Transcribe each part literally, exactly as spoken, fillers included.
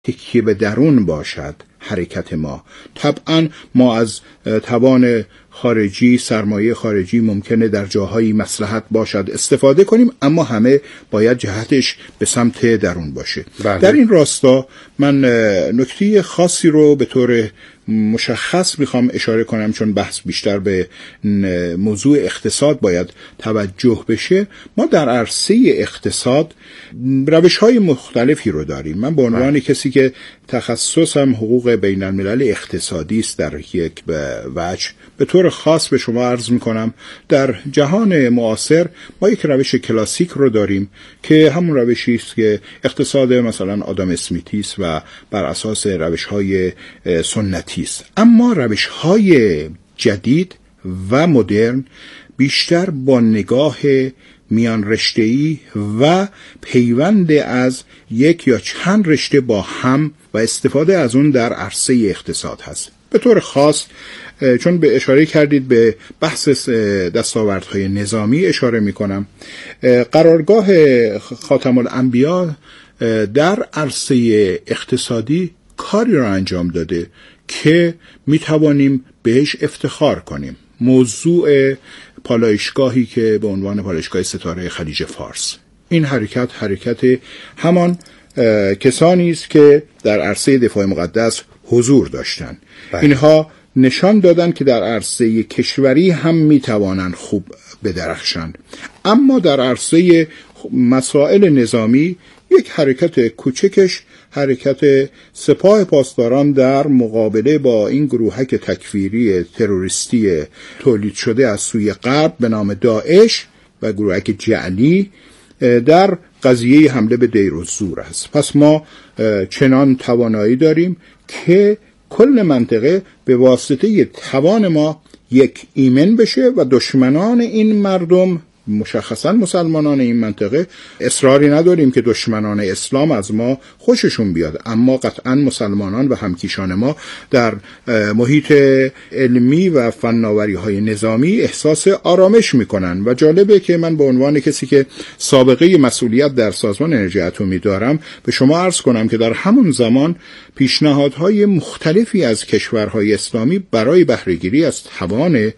تکیه به درون باشد حرکت ما. طبعا ما از توان خارجی، سرمایه خارجی ممکنه در جاهایی مصلحت باشد استفاده کنیم، اما همه باید جهتش به سمت درون باشه. بله. در این راستا من نکته خاصی رو به طور مشخص میخوام اشاره کنم، چون بحث بیشتر به موضوع اقتصاد باید توجه بشه. ما در عرصه اقتصاد روش‌های مختلفی رو داریم. من به عنوان کسی که تخصصم حقوق بین الملل اقتصادی است در یک وجه، به طور خاص به شما عرض میکنم در جهان معاصر ما یک روش کلاسیک رو داریم که همون روشی است که اقتصاد مثلا آدم اسمیتی است و بر اساس روش‌های سنتی است. اما روش‌های جدید و مدرن بیشتر با نگاه میان رشته‌ای و پیوند از یک یا چند رشته با هم و استفاده از اون در عرصه اقتصاد هست. به طور خاص چون به اشاره کردید به بحث دستاوردهای نظامی اشاره میکنم، قرارگاه خاتم الانبیا در عرصه اقتصادی کاری را انجام داده که میتوانیم بهش افتخار کنیم. موضوع پالایشگاهی که به عنوان پالایشگاه ستاره خلیج فارس، این حرکت حرکت همان کسانی است که در عرصه دفاع مقدس حضور داشتند. اینها نشان دادن که در عرصه کشوری هم میتوانند خوب بدرخشند، اما در عرصه مسائل نظامی یک حرکت کوچکش، حرکت سپاه پاسداران در مقابله با این گروهک تکفیری تروریستی تولید شده از سوی غرب به نام داعش و گروهک جعلی در قضیه حمله به دیر الزور است. پس ما چنان توانایی داریم که کل منطقه به واسطه توان ما یک ایمن بشه و دشمنان این مردم، مشخصا مسلمانان این منطقه، اصراری نداریم که دشمنان اسلام از ما خوششون بیاد، اما قطعا مسلمانان و همکیشان ما در محیط علمی و فناوری های نظامی احساس آرامش میکنن. و جالبه که من به عنوان کسی که سابقه مسئولیت در سازمان انرژی اتمی دارم به شما عرض کنم که در همون زمان پیشنهادهای مختلفی از کشورهای اسلامی برای بهره‌گیری از توان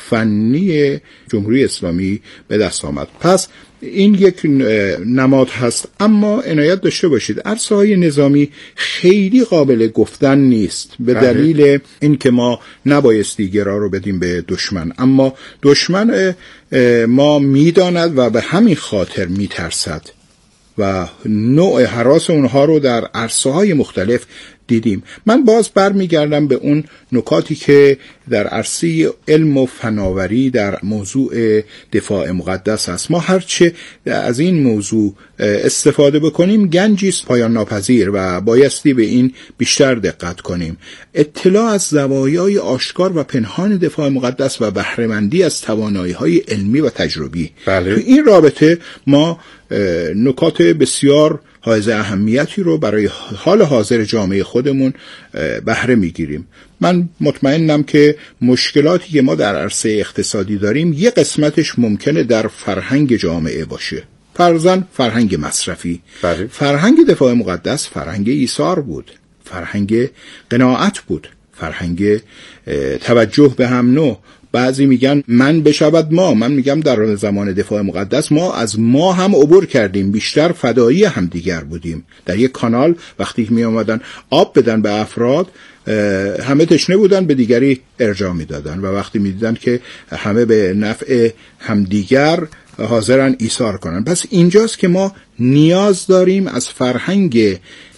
فنی جمهوری اسلامی به دست آمد. پس این یک نماد هست، اما عنایت داشته باشید عرصه‌های نظامی خیلی قابل گفتن نیست به دلیل اینکه ما نبایستی گرا رو بدیم به دشمن، اما دشمن ما میداند و به همین خاطر میترسد و نوع هراس اونها رو در عرصه‌های مختلف دیدیم. من باز برمیگردم به اون نکاتی که در عرصه علم و فناوری در موضوع دفاع مقدس هست. ما هرچه از این موضوع استفاده بکنیم گنجی است پایان ناپذیر و بایستی به این بیشتر دقت کنیم. اطلاع از زوایای آشکار و پنهان دفاع مقدس و بهره‌مندی از توانایی‌های علمی و تجربی. بله. تو این رابطه ما نکات بسیار حائز اهمیتی رو برای حال حاضر جامعه خودمون بهره میگیریم. من مطمئنم که مشکلاتی که ما در عرصه اقتصادی داریم یه قسمتش ممکنه در فرهنگ جامعه باشه، فرضاً فرهنگ مصرفی. بله. فرهنگ دفاع مقدس فرهنگ ایثار بود، فرهنگ قناعت بود، فرهنگ توجه به هم نوع. بعضی میگن من بشود ما، من میگم در زمان دفاع مقدس ما از ما هم عبور کردیم، بیشتر فدایی هم دیگر بودیم. در یک کانال وقتی می آمدن آب بدن به افراد، همه تشنه بودن به دیگری ارجاع میدادن و وقتی میدیدن که همه به نفع همدیگر حاضرن ایثار کنن. پس اینجاست که ما نیاز داریم از فرهنگ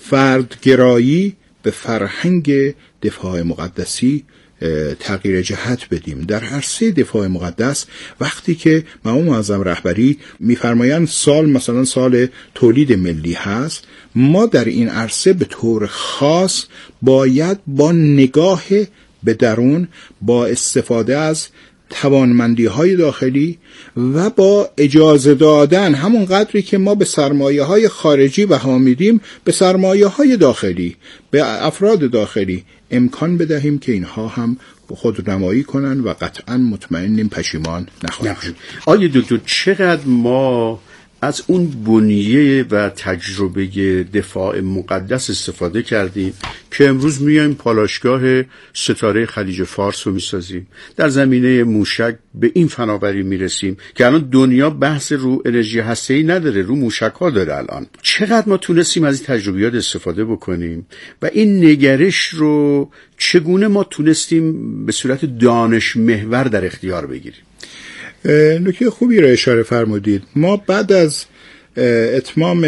فردگرایی به فرهنگ دفاع مقدسی تغییر جهت بدیم. در عرصه دفاع مقدس وقتی که مأمون معظم رهبری میفرمایند سال مثلا سال تولید ملی هست، ما در این عرصه به طور خاص باید با نگاه به درون، با استفاده از توانمندی های داخلی و با اجازه دادن همون قدری که ما به سرمایه های خارجی بها میدیم به سرمایه های داخلی، به افراد داخلی امکان بدهیم که اینها هم خودنمایی کنن و قطعا مطمئنیم پشیمان نخواهیم شد. آیا دکتر چقدر ما از اون بنیه و تجربه دفاع مقدس استفاده کردیم که امروز میایم پالایشگاه ستاره خلیج فارس رو میسازیم. در زمینه موشک به این فناوری میرسیم که الان دنیا بحث رو انرژی هسته‌ای نداره، رو موشک ها داره. الان چقدر ما تونستیم از این تجربیات استفاده بکنیم و این نگرش رو چگونه ما تونستیم به صورت دانش محور در اختیار بگیریم؟ نکته خوبی رو اشاره فرمودید. ما بعد از اتمام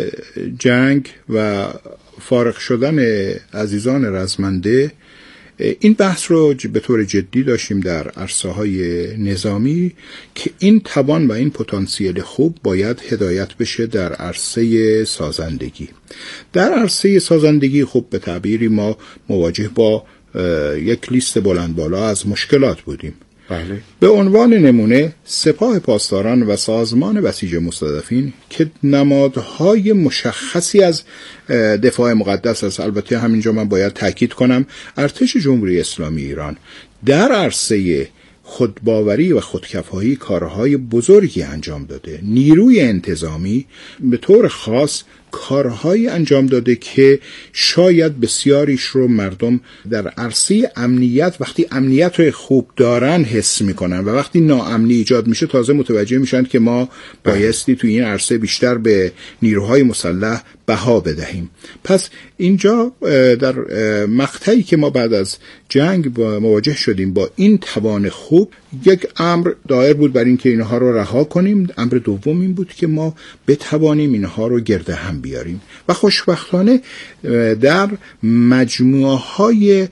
جنگ و فارغ شدن عزیزان رزمنده این بحث رو به طور جدی داشتیم در عرصه‌های نظامی که این توان و این پتانسیل خوب باید هدایت بشه در عرصه سازندگی. در عرصه سازندگی خوب به تعبیری ما مواجه با یک لیست بلند بالا از مشکلات بودیم. بله. به عنوان نمونه سپاه پاسداران و سازمان بسیج مستضعفین که نمادهای مشخصی از دفاع مقدس است. البته همینجا من باید تاکید کنم ارتش جمهوری اسلامی ایران در عرصه خودباوری و خودکفایی کارهای بزرگی انجام داده. نیروی انتظامی به طور خاص کارهایی انجام داده که شاید بسیاریش رو مردم در عرصه امنیت وقتی امنیت رو خوب دارن حس میکنن و وقتی ناامنی ایجاد میشه تازه متوجه میشن که ما بایستی تو این عرصه بیشتر به نیروهای مسلح بها بدهیم. پس اینجا در مقطعی که ما بعد از جنگ مواجه شدیم با این توان خوب، یک امر دایر بود بر این که اینها رو رها کنیم. امر دوم این بود که ما بتوانیم اینها رو گرد هم بیاریم و خوشبختانه در مجموعه های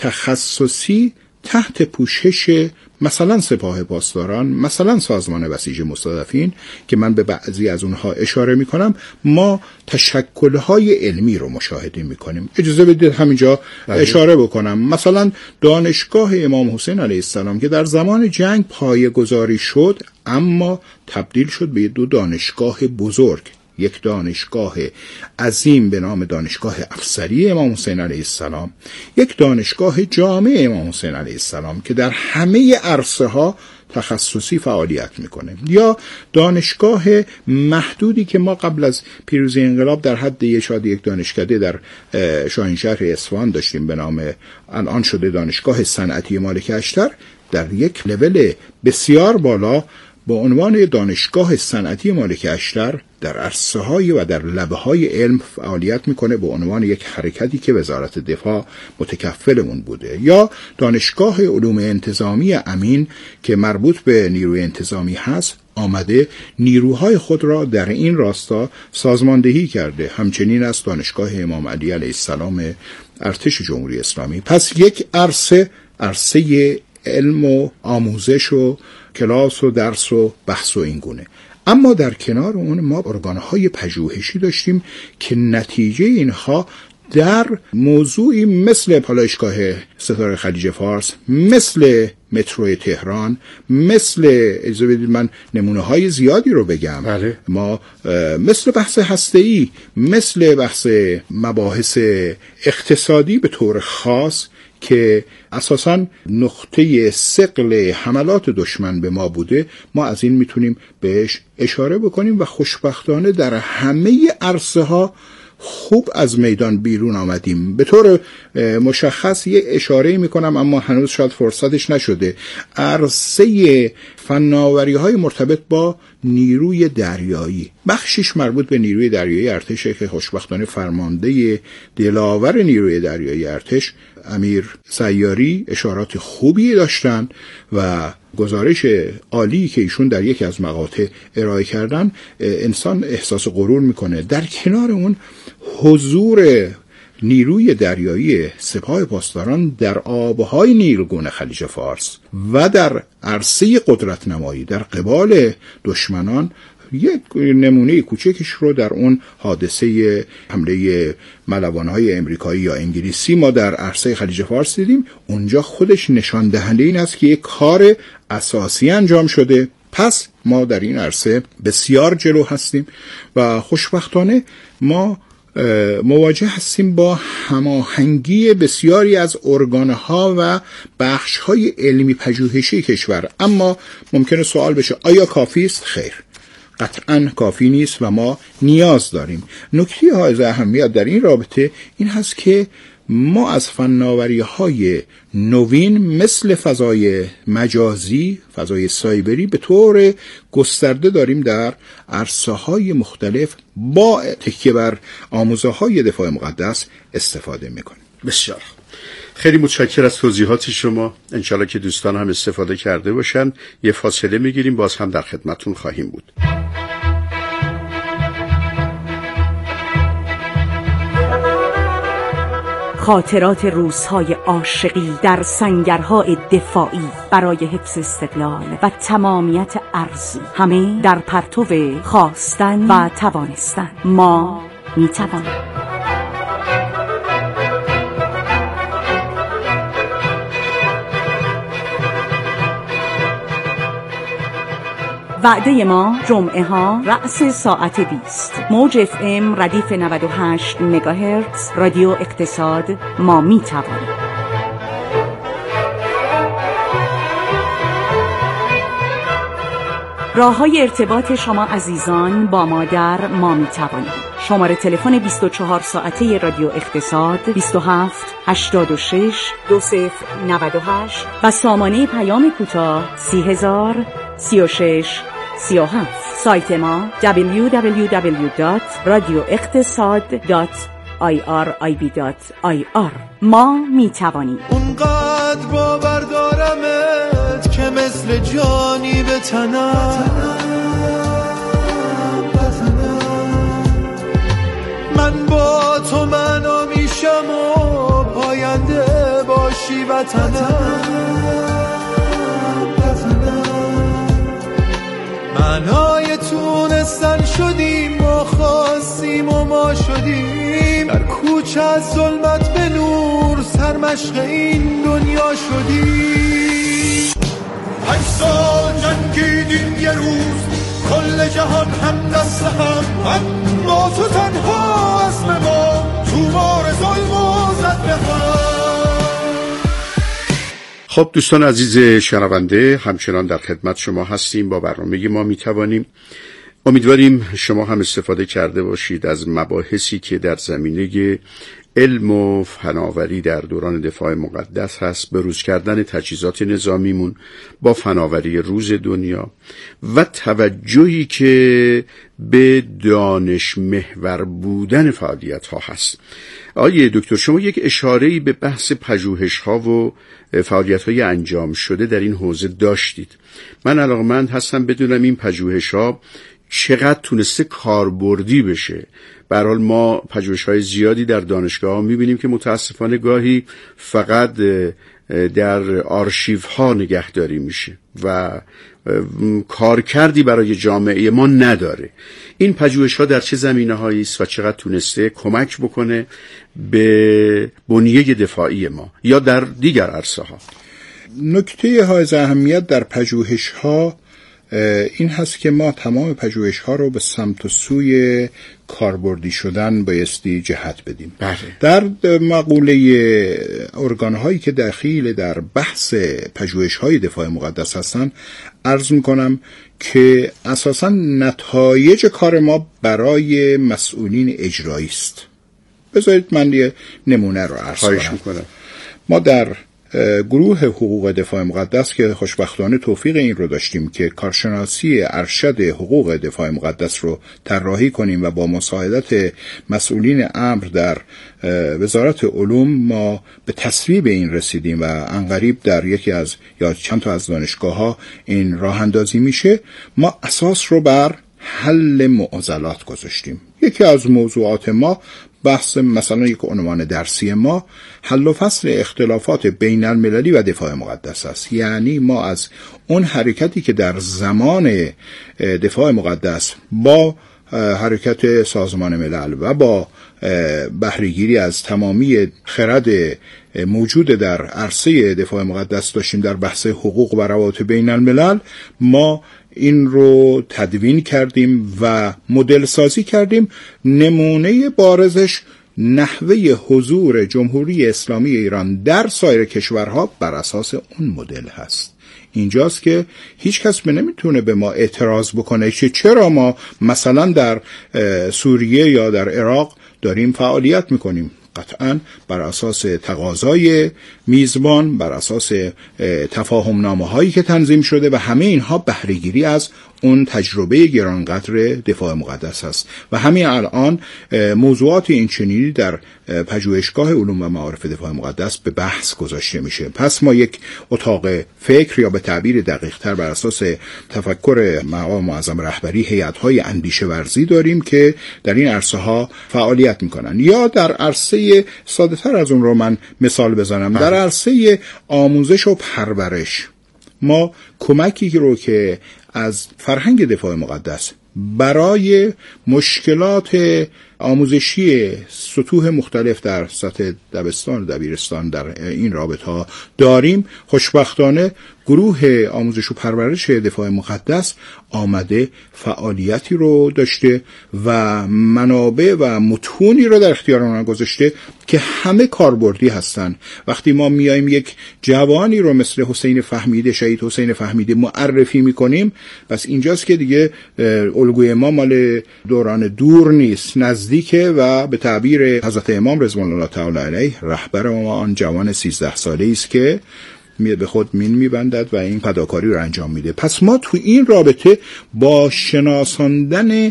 تخصصی تحت پوشش مثلا سپاه پاسداران، مثلا سازمان بسیج مستضعفین که من به بعضی از اونها اشاره می کنم، ما تشکل‌های علمی رو مشاهده می کنیم. اجازه بدید همینجا بله. اشاره بکنم. مثلا دانشگاه امام حسین علیه السلام که در زمان جنگ پایه‌گذاری شد اما تبدیل شد به دو دانشگاه بزرگ، یک دانشگاه عظیم به نام دانشگاه افسری امام حسین علیه السلام، یک دانشگاه جامع امام حسین علیه السلام که در همه عرصه ها تخصصی فعالیت میکنه، یا دانشگاه محدودی که ما قبل از پیروزی انقلاب در حد یک یک دانشکده در شاهینشهر اصفهان داشتیم به نام الان شده دانشگاه صنعتی مالک اشتر، در یک لول بسیار بالا با عنوان دانشگاه صنعتی مالک اشتر در عرصه‌های و در لبه‌های علم فعالیت میکنه به عنوان یک حرکتی که وزارت دفاع متکفل اون بوده، یا دانشگاه علوم انتظامی امین که مربوط به نیروی انتظامی هست آمده نیروهای خود را در این راستا سازماندهی کرده. همچنین از دانشگاه امام علی علیه السلام ارتش جمهوری اسلامی. پس یک عرصه عرصه علم و آموزش و کلاس و درس و بحث و این گونه. اما در کنار اون ما ارگانهای پژوهشی داشتیم که نتیجه اینها در موضوعی مثل پالایشگاه ستاره خلیج فارس، مثل مترو تهران، مثل اجازه بدید من نمونه های زیادی رو بگم بله. ما مثل بحث هسته‌ای، مثل بحث مباحث اقتصادی به طور خاص که اساساً نقطه ثقل حملات دشمن به ما بوده، ما از این میتونیم بهش اشاره بکنیم و خوشبختانه در همه عرصه ها خوب از میدان بیرون آمدیم. به طور مشخص یه اشاره میکنم اما هنوز شاید فرصتش نشده، عرصه فناوری های مرتبط با نیروی دریایی، بخشش مربوط به نیروی دریایی ارتش که خوشبختانه فرمانده دلاور نیروی دریایی ارتش امیر سیاری اشارات خوبی داشتن و گزارش عالی که ایشون در یکی از مقاطع ارائه کردن انسان احساس غرور میکنه. در کنار اون حضور نیروی دریایی سپاه پاسداران در آبهای نیلگون خلیج فارس و در عرصه قدرت نمایی در قبال دشمنان یک نمونه کوچکش رو در اون حادثه حمله ملوان‌های امریکایی یا انگلیسی ما در عرصه خلیج فارس دیدیم. اونجا خودش نشان دهنده این است که یک کار اساسی انجام شده. پس ما در این عرصه بسیار جلو هستیم و خوشبختانه ما مواجه هستیم با هماهنگی بسیاری از ارگانها و بخش‌های علمی پژوهشی کشور. اما ممکنه سوال بشه آیا کافی است؟ خیر، قطعاً کافی نیست و ما نیاز داریم. نکته حائز اهمیت در این رابطه این هست که ما از فناوری‌های نوین مثل فضای مجازی، فضای سایبری به طور گسترده داریم در عرصه‌های مختلف با تکیه بر آموزه‌های دفاع مقدس استفاده می‌کنیم. بسیار خیلی متشکرم از توضیحات شما. انشالله که دوستان هم استفاده کرده باشن. یه فاصله میگیریم، باز هم در خدمتون خواهیم بود. خاطرات روزهای عاشقی در سنگرهای دفاعی برای حفظ استقلال و تمامیت ارضی، همه در پرتو خواستن و توانستن. ما میتوانیم. وعده ما جمعه ها رأس ساعت بیست، موج اف ام ردیف نود و هشت مگاهرتز، رادیو اقتصاد. ما می توانیم. راه های ارتباط شما عزیزان با ما در ما می توانیم. شماره تلفن بیست و چهار ساعته رادیو اقتصاد بیست و هفت هشتاد و شش دو صفر نود و هشت و سامانه پیام کوتاه سی هزار سی و شش سی و هفت. سایت ما دبلیو دبلیو دبلیو دات رادیو اقتصاد دات آی آر آی بی دات آی آر. ما می توانیم. اونقدر باور دارمت که مثل جانی به تنم، من با تو معنا میشم و پاینده باشی وطنم. معنای تونستن شدیم، ما خواستیم و ما شدیم، در کوچه از ظلمت به نور سرمشق این دنیا شدیم. پنج سال جنگیدیم یه روز، کل جهان هم دست هم، اما تو تنها اسم ما تو مار ظلم و زد به هم. خب دوستان عزیز شنونده، همچنان در خدمت شما هستیم با برنامه ما میتوانیم. امیدواریم شما هم استفاده کرده باشید از مباحثی که در زمینه علم و فناوری در دوران دفاع مقدس هست، بروز کردن تجهیزات نظامیمون با فناوری روز دنیا و توجهی که به دانش محور بودن فعالیت ها هست. آقای دکتر، شما یک اشاره‌ای به بحث پژوهش ها و فعالیت های انجام شده در این حوزه داشتید. من علاقه‌مند هستم بدونم این پژوهش ها چقدر تونسته کاربردی بشه. به هر حال ما پژوهش‌های زیادی در دانشگاه‌ها می‌بینیم که متاسفانه گاهی فقط در آرشیوها نگهداری میشه و کارکردی برای جامعه ما نداره. این پژوهش‌ها در چه زمینه‌هایی است و چقدر تونسته کمک بکنه به بنیه دفاعی ما یا در دیگر عرصه‌ها؟ نکته حائز اهمیت در پژوهش‌ها این هست که ما تمام پژوهش‌ها رو به سمت و سوی کاربردی شدن بایستی جهت بدیم. بله. در مقوله ارگان‌هایی که دخیل در بحث پژوهش‌های دفاع مقدس هستن عرض می‌کنم که اساساً نتایج کار ما برای مسئولین اجرایی است. بذارید من یه نمونه رو عرض کنم. ما در گروه حقوق دفاع مقدس که خوشبختانه توفیق این رو داشتیم که کارشناسی ارشد حقوق دفاع مقدس رو طراحی کنیم و با مساعدت مسئولین امر در وزارت علوم ما به تصویب این رسیدیم و عنقریب در یکی از یا چند تا از دانشگاه‌ها این راه اندازی میشه. ما اساس رو بر حل معضلات گذاشتیم. یکی از موضوعات ما بحث مثلا یک عنوان درسی ما حل و فصل اختلافات بین المللی و دفاع مقدس است. یعنی ما از اون حرکتی که در زمان دفاع مقدس با حرکت سازمان ملل و با بهره‌گیری از تمامی خرد موجود در عرصه دفاع مقدس داشتیم در بحث حقوق و روابط بین الملل، ما این رو تدوین کردیم و مدل سازی کردیم. نمونه بارزش نحوه حضور جمهوری اسلامی ایران در سایر کشورها بر اساس اون مدل هست. اینجاست که هیچ کس به نمیتونه به ما اعتراض بکنه که چرا ما مثلا در سوریه یا در عراق داریم فعالیت میکنیم. قطعاً بر اساس تقاضای میزبان، بر اساس تفاهم نامه هایی که تنظیم شده و همه اینها بهره‌گیری از اون تجربه گرانقدر دفاع مقدس است و همین الان موضوعات این چنینی در پژوهشگاه علوم و معارف دفاع مقدس به بحث گذاشته میشه. پس ما یک اتاق فکر یا به تعبیر دقیق تر بر اساس تفکر مقام معظم رهبری هیئت‌های اندیشه ورزی داریم که در این عرصه ها فعالیت میکنن. یا در عرصه ساده تر از اون رو من مثال بزنم، در عرصه آموزش و پرورش ما کمکی رو که از فرهنگ دفاع مقدس برای مشکلات آموزشی سطوح مختلف در سطح دبستان و دبیرستان در این رابطه ها داریم، خوشبختانه گروه آموزش و پرورش دفاع مقدس آمده فعالیتی رو داشته و منابع و متونی رو در اختیار آنها گذاشته که همه کاربردی هستن. وقتی ما میایم یک جوانی رو مثل حسین فهمیده، شهید حسین فهمیده معرفی میکنیم، بس اینجاست که دیگه الگوی ما مال دوران دور نیست، نزدیکه و به تعبیر حضرت امام رضوان الله تعالی علیه رهبر ما آن جوان سیزده ساله است که به خود مین میبندد و این فداکاری رو انجام میده. پس ما تو این رابطه با شناساندن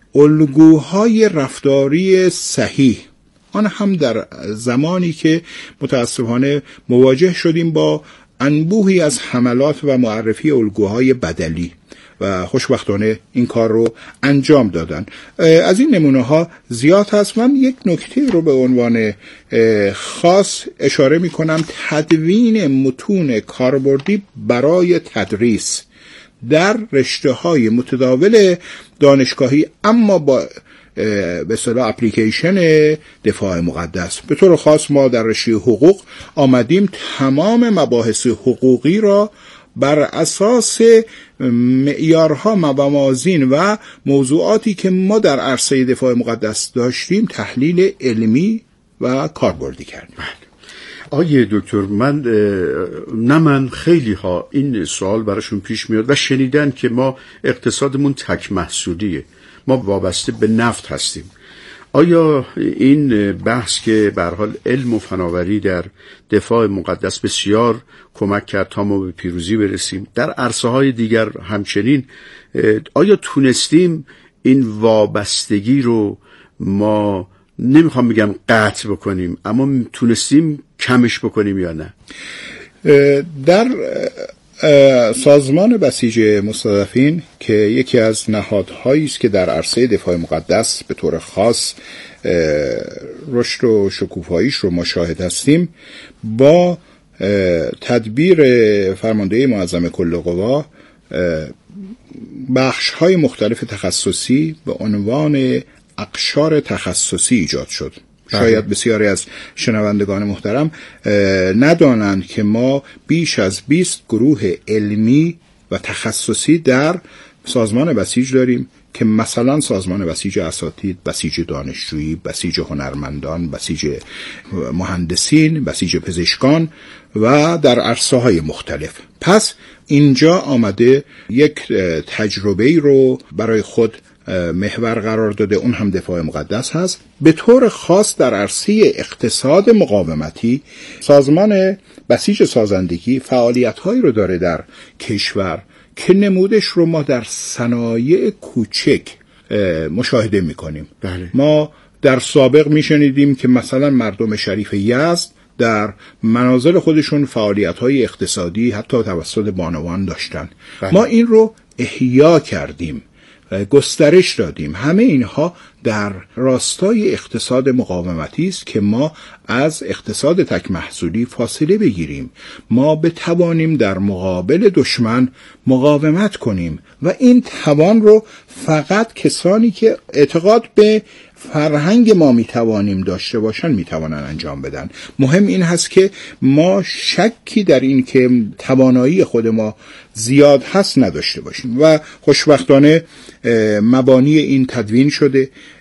الگوهای رفتاری صحیح، آن هم در زمانی که متاسفانه مواجه شدیم با انبوهی از حملات و معرفی الگوهای بدلی و خوشبختانه این کار رو انجام دادن. از این نمونه ها زیاد هست. من یک نکته رو به عنوان خاص اشاره می کنم: تدوین متون کاربردی برای تدریس در رشته های متداول دانشگاهی اما با به اصطلاح اپلیکیشن دفاع مقدس. به طور خاص ما در رشته حقوق آمدیم تمام مباحث حقوقی را بر اساس معیارها، موازین و موضوعاتی که ما در عرصه دفاع مقدس داشتیم تحلیل علمی و کاربردی کردیم. آیه دکتر، من نه من خیلی ها این سوال براشون پیش میاد و شنیدن که ما اقتصادمون تک محصولیه، ما وابسته به نفت هستیم. آیا این بحث که به هر حال علم و فناوری در دفاع مقدس بسیار کمک کرد تا ما به پیروزی برسیم، در عرصه های دیگر همچنین، آیا تونستیم این وابستگی رو ما نمیخوام بگم قطع بکنیم، اما تونستیم کمش بکنیم یا نه؟ در سازمان بسیج مستضعفین که یکی از نهادهایی است که در عرصه دفاع مقدس به طور خاص رشد و شکوفاییش رو ما شاهد هستیم، با تدبیر فرمانده معظم کل قوا بخش‌های مختلف تخصصی به عنوان اقشار تخصصی ایجاد شد. شاید بسیاری از شنوندگان محترم ندانند که ما بیش از بیست گروه علمی و تخصصی در سازمان بسیج داریم که مثلا سازمان بسیج اساتید، بسیج دانشجویی، بسیج هنرمندان، بسیج مهندسین، بسیج پزشکان و در عرصه های مختلف. پس اینجا آمده یک تجربه‌ای رو برای خود محور قرار داده، اون هم دفاع مقدس هست. به طور خاص در عرصه اقتصاد مقاومتی سازمان بسیج سازندگی فعالیت‌هایی رو داره در کشور که نمودش رو ما در صنایع کوچک مشاهده می‌کنیم. بله. ما در سابق می‌شنیدیم که مثلا مردم شریف یزد در منازل خودشون فعالیت‌های اقتصادی حتی توسط بانوان داشتن. بله. ما این رو احیا کردیم، گسترش دادیم. همه اینها در راستای اقتصاد مقاومتی است که ما از اقتصاد تک محصولی فاصله بگیریم، ما بتوانیم در مقابل دشمن مقاومت کنیم و این توان رو فقط کسانی که اعتقاد به فرهنگ ما میتوانیم داشته باشن میتوانن انجام بدن. مهم این هست که ما شکی در این که توانایی خود ما زیاد هست نداشته باشیم و خوشبختانه مبانی این تدوین شده.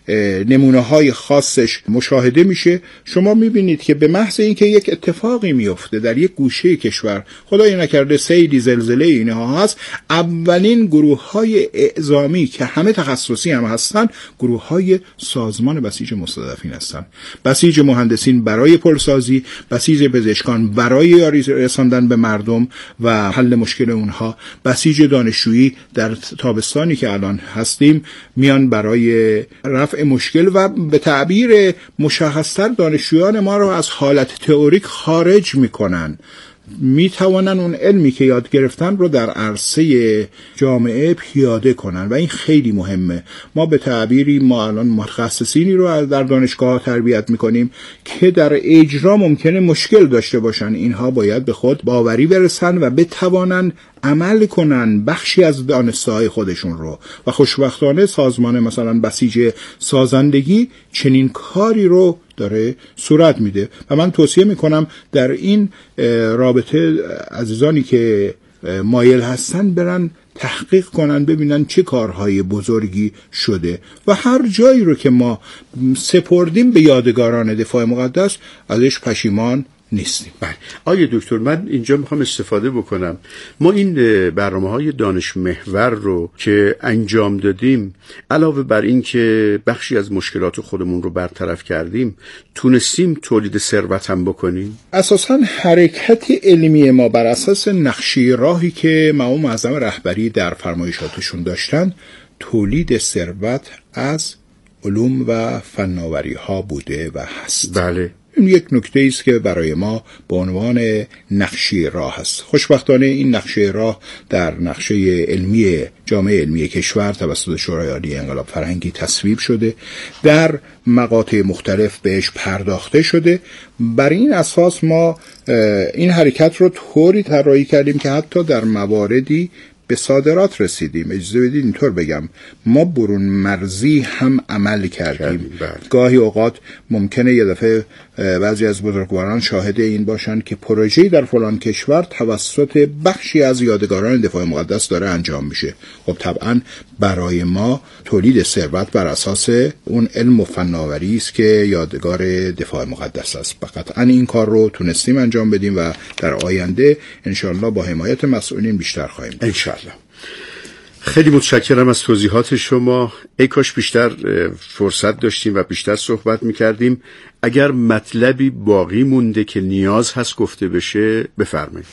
نمونه های خاصش مشاهده میشه. شما میبینید که به محض اینکه یک اتفاقی میفته در یک گوشه کشور، خدای نکرده سیلی، زلزله، اینها هست، اولین گروه های اعزامی که همه تخصصی هم هستن گروه های سازمان بسیج مستضعفین هستن. بسیج مهندسین برای پلسازی، بسیج پزشکان برای یاری رساندن به مردم و حل مشکل اونها، بسیج دانشجویی در تابستانی که الان هستیم میان برای رفع مشکل و به تعبیر مشخصتر دانشجویان ما رو از حالت تئوریک خارج میکنن، می توانن اون علمی که یاد گرفتن رو در عرصه جامعه پیاده کنن و این خیلی مهمه. ما به تعبیری ما الان متخصصینی رو در دانشگاه تربیت میکنیم که در اجرا ممکنه مشکل داشته باشن، اینها باید به خود باوری برسن و بتوانن عمل کنن بخشی از دانسته‌های خودشون رو و خوشبختانه سازمان مثلا بسیج سازندگی چنین کاری رو داره صورت میده و من توصیه میکنم در این رابطه عزیزانی که مایل هستن برن تحقیق کنن، ببینن چه کارهای بزرگی شده و هر جایی رو که ما سپردیم به یادگاران دفاع مقدس ازش پشیمان نیستیم. بله. آیه دکتر، من اینجا میخوام استفاده بکنم. ما این برنامه‌های دانش محور رو که انجام دادیم، علاوه بر این که بخشی از مشکلات خودمون رو برطرف کردیم، تونستیم تولید ثروت هم بکنیم. اساساً حرکت علمی ما بر اساس نقشه راهی که مقام معظم رهبری در فرمایشاتشون داشتن، تولید ثروت از علوم و فناوری ها بوده و هست. بله. این یک نکته است که برای ما به عنوان نقشه راه است. خوشبختانه این نقشه راه در نقشه علمی جامعه علمی کشور توسط شورای عالی انقلاب فرهنگی تصویب شده، در مقاطع مختلف بهش پرداخته شده. بر این اساس ما این حرکت رو طوری طراحی کردیم که حتی در مواردی به صادرات رسیدیم. اجازه بدید اینطور بگم، ما برون مرزی هم عمل کردیم. گاهی اوقات ممکنه یه دفعه بعضی از بزرگواران شاهد این باشن که پروژه‌ای در فلان کشور توسط بخشی از یادگاران دفاع مقدس داره انجام میشه. خب طبعا برای ما تولید ثروت بر اساس اون علم و فناوری است که یادگار دفاع مقدس است. فقط این کار رو تونستیم انجام بدیم و در آینده انشالله با حمایت مسئولین بیشتر خواهیم. انشالله. خیلی متشکرم از توضیحات شما. ای کاش بیشتر فرصت داشتیم و بیشتر صحبت میکردیم. اگر مطلبی باقی مونده که نیاز هست گفته بشه بفرمایید.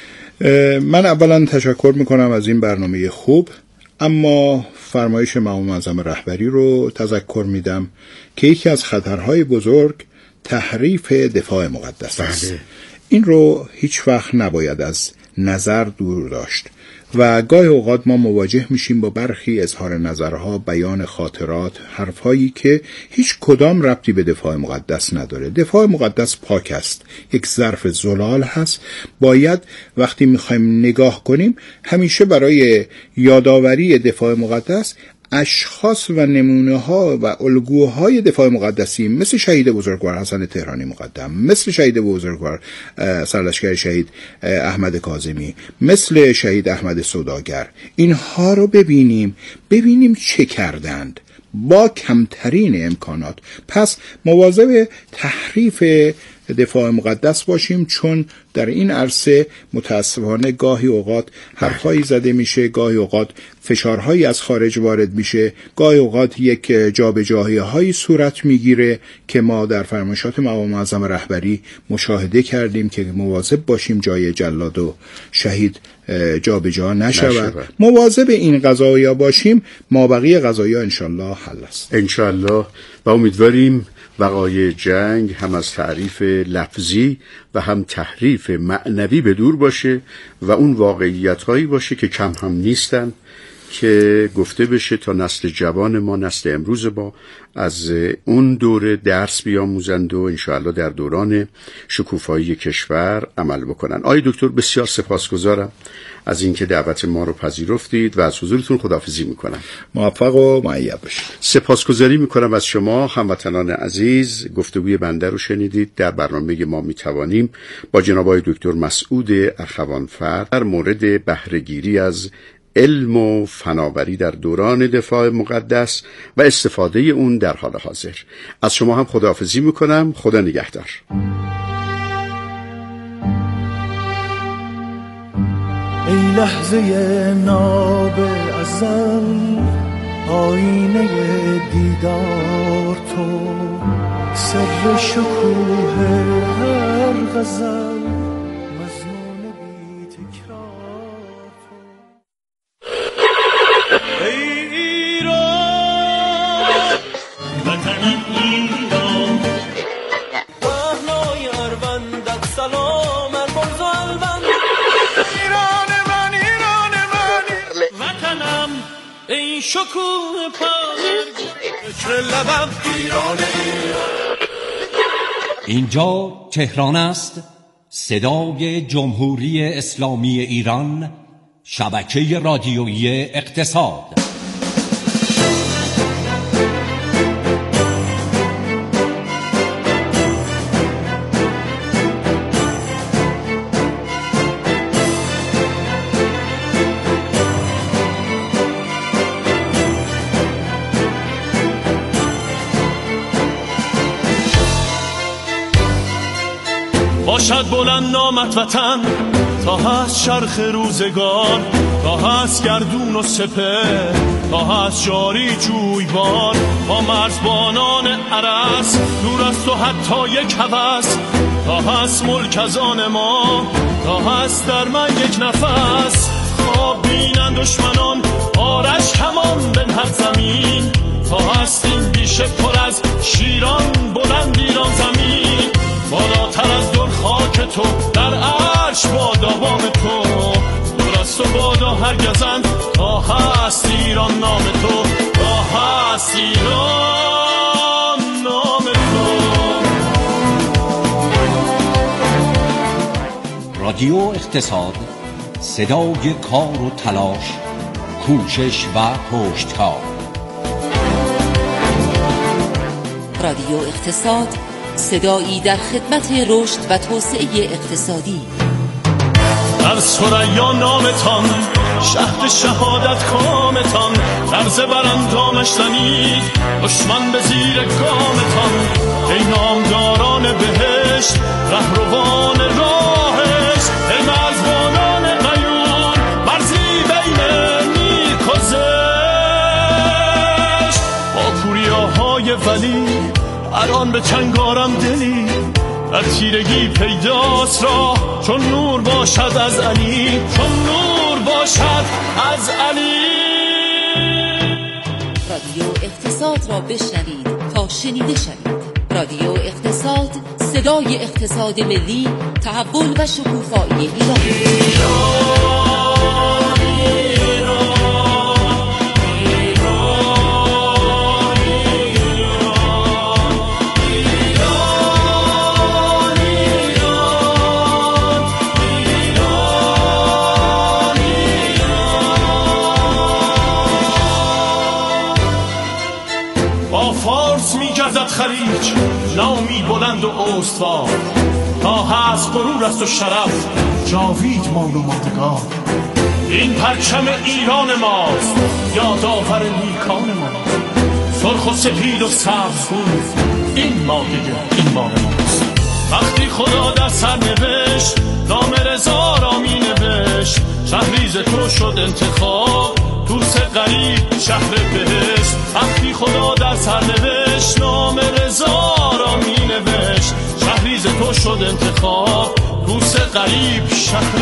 من اولا تشکر میکنم از این برنامه خوب، اما فرمایش مقام معظم رهبری رو تذکر میدم که یکی از خطرهای بزرگ تحریف دفاع مقدس است. بله. این رو هیچ وقت نباید از نظر دور داشت و گاهی اوقات ما مواجه میشیم با برخی اظهار نظرها، بیان خاطرات، حرفایی که هیچ کدام ربطی به دفاع مقدس نداره. دفاع مقدس پاک است، یک ظرف زلال هست. باید وقتی میخوایم نگاه کنیم همیشه برای یادآوری دفاع مقدس اشخاص و نمونه ها و الگوهای دفاع مقدسی مثل شهید بزرگوار حسن تهرانی مقدم، مثل شهید بزرگوار سرلشکر شهید احمد کاظمی، مثل شهید احمد سوداگر، اینها رو ببینیم ببینیم چه کردند با کمترین امکانات. پس مواظب تحریف دفاع مقدس باشیم، چون در این عرصه متاسفانه گاهی اوقات حرفایی زده میشه، گاهی اوقات فشارهایی از خارج وارد میشه، گاهی اوقات یک جابجایی هایی صورت میگیره که ما در فرمایشات مقام معظم رهبری مشاهده کردیم که مواظب باشیم جای جلاد و شهید جابجا نشود. مواظب این قضایا باشیم، مابقی قضایا انشالله حل است. انشالله. و امیدواریم وقایع جنگ هم از تعریف لفظی و هم تحریف معنوی به دور باشه و اون واقعیت هایی باشه که کم هم نیستن که گفته بشه تا نسل جوان ما، نسل امروز ما از اون دوره درس بیاموزند و انشاءالله در دوران شکوفایی کشور عمل بکنن. آقای دکتر بسیار سپاسگزارم از اینکه دعوت ما رو پذیرفتید و از حضورتون خداحافظی میکنم. موفق و مؤید باشید. سپاسگزاری میکنم از شما هموطنان عزیز. گفتگوی بنده رو شنیدید در برنامه ما میتوانیم با جناب آقای دکتر مسعود اخوانفر در مورد بهره‌گیری از علم و فناوری در دوران دفاع مقدس و استفاده اون در حال حاضر. از شما هم خداحافظی میکنم. خدا نگهدار. ای لحظه ناب ازل، آینه دیدار تو، سر شکوه هر غزل، مضمون بی تکرار تو. ای ایران وطنم ایران، پهنای اروندت سلام البرز و البند. ایران من ایران من وطنم، ای شکوه پایر فکر لبم ایران ایران. اینجا تهران است، صدای جمهوری اسلامی ایران، شبکه رادیویی اقتصاد. باشد بلند نامت وطن تا هست شرخ روزگار، تا هست گردون و سپه، تا هست جاری جویبار. با مرزبانان عرس دور از تو حتی یک هوس، تا هست ملک از آن ما، تا هست در من یک نفس. خواب بینن دشمنان آرش کمان بنهد زمین، تا هست این بیشه پر از شیران بلند ایران زمین. بالاتر از دور خاک تو در عرش با دوام تو، دور از تو بادا هرگزن تا هست ایران نام تو، تا هست ایران نام تو. رادیو اقتصاد، صدای کار و تلاش، کوشش و پشتکار. رادیو اقتصاد، صدایی در خدمت رشد و توسعه اقتصادی. در ثریا نامتان شهد شهادت کامتان، طرز براندامش زنید دشمن به زیر گامتان. ای نامداران بهشت رهروان راهش، ای مرزبانان غیور مرزی بین نیک و زشت. با کوریاهای ولی الان به چنگارم دلی، در تیرگی پیداست راه چون نور باشد از علی، چون نور باشد از علی. رادیو اقتصاد را بشنوید تا شنیده شوید. رادیو اقتصاد، صدای اقتصاد ملی، تحول و شکوفایی ایران. خلیج نامی بلند و استوار، تا هست غرور است و شرف جاوید مال و ماندگار. این پرچم ایران ماست، یادآور نیکان ماست. سرخ و سپید و سبز خون این مایه این ماه ماست. وقتی خدا در سر نوشت نام رضا را می نوشت، شهریز تو شد انتخاب توس غریب شهر بهشت. وقتی خدا در سر نوشت نام رضا را می نوشت، شهریز تو شد انتخاب توس غریب شهر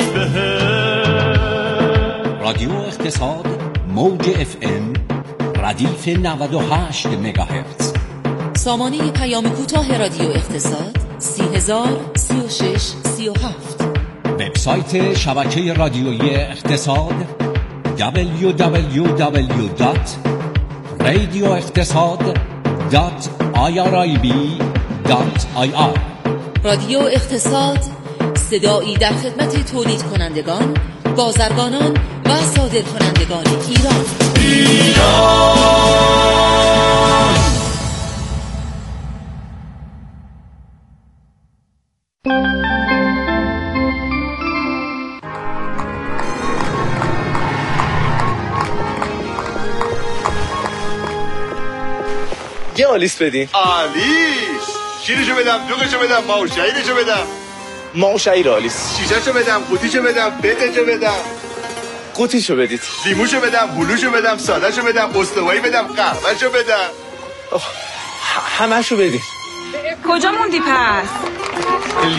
بهشت. رادیو اقتصاد، موج اف ام، ردیف نود و هشت مگاهرتز. سامانه پیام کوتاه رادیو اقتصاد سی هزار سی و شش سی و هفت. وبسایت شبکه رادیویی اقتصاد دبلیو دبلیو دبلیو دات رادیو اقتصاد دات آی آر آی بی دات آی آر. رادیو اقتصاد، صدایی در خدمت تولید کنندگان، بازرگانان و صادرکنندگان ایران. ایران آلیس بدین. آلیس شیرشو بدم، دوغشو بدم، ماهو شهیرشو بدم. ماهو شهیر آلیس. شیشهشو بدم، قوطیشو بدم، بتشو بدم. قوطیشو بدید. لیموشو بدم، هلوشو بدم، سادهشو بدم، استوایی بدم، قهوهشو بدم. همه‌شو بدید. کجا موندی پس؟